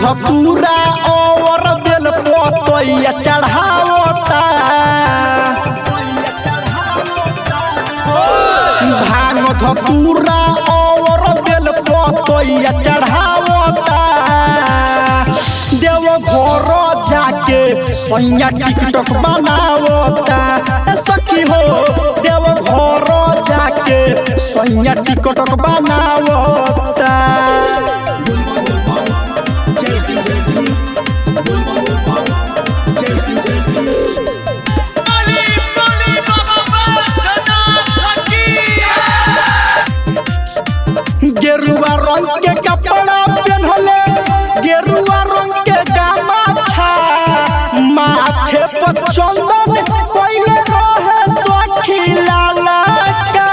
धतूरा और बेल पतैया चढ़ावता भांग धतूरा और बेल पतैया चढ़ावता देव घर जाके सैया टिकटॉक बनावता सखी हो देव घर जाके सैया टिकटॉक बनावता गेरुआ रंग के कपड़ा पहनले गेरुआ रंग के गमछा माथे पर चंदन कोइले रहे सखी लाला का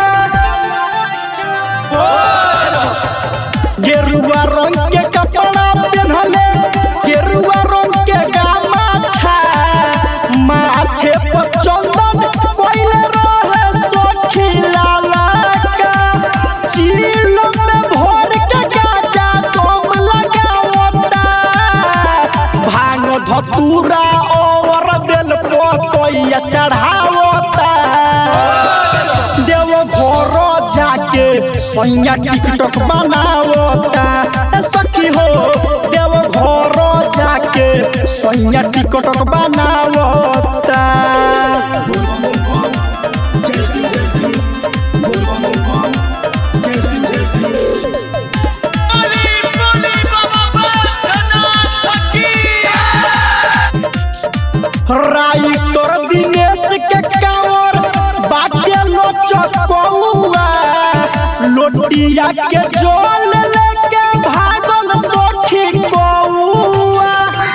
गेरुआ रंग के कपड़ा पहनले गेरुआ रंग के गमछा माथे पर चंदन कोइले रहे सखी लाला का चील में भोर के गाजा तुम लगावता भांग धतूरा और बेल पतैया चढ़ावता देव घर जाके सैया टिकटॉक बनावता सखी हो देव घर जाके सैया टिकटॉक बनावता राइटर दिनेश के कांवर बाटे लोचकौआ लोटिया के जोल लेके भागल सखी कौआ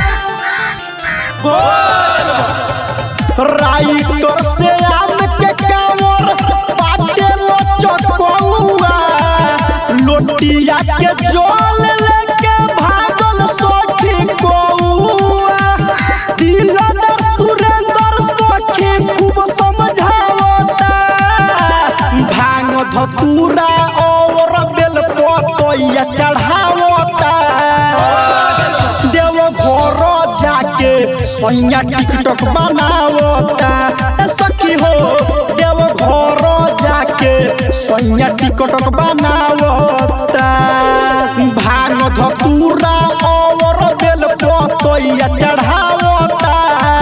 राइटर से आम के कांवर बाटे लोचकौआ लोटिया के जोल लेके भागल सखी कौआ धतूरा और बेल पतैया चढ़ावता देव घर जाके सैया टिकटॉक बनावता सखी हो देव घर जाके सैया टिकटॉक बनावता भांग धतूरा और बेल पतैया चढ़ावता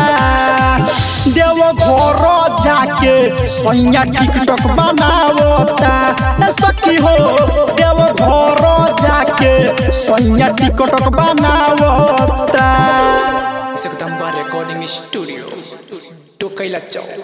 देव घर जाके सैया टिकटॉक बनावता सखी हो देव घर जाके सैया टिकटॉक बनावता जगदम्बा रिकॉर्डिंग स्टूडियो टोकैला चौक।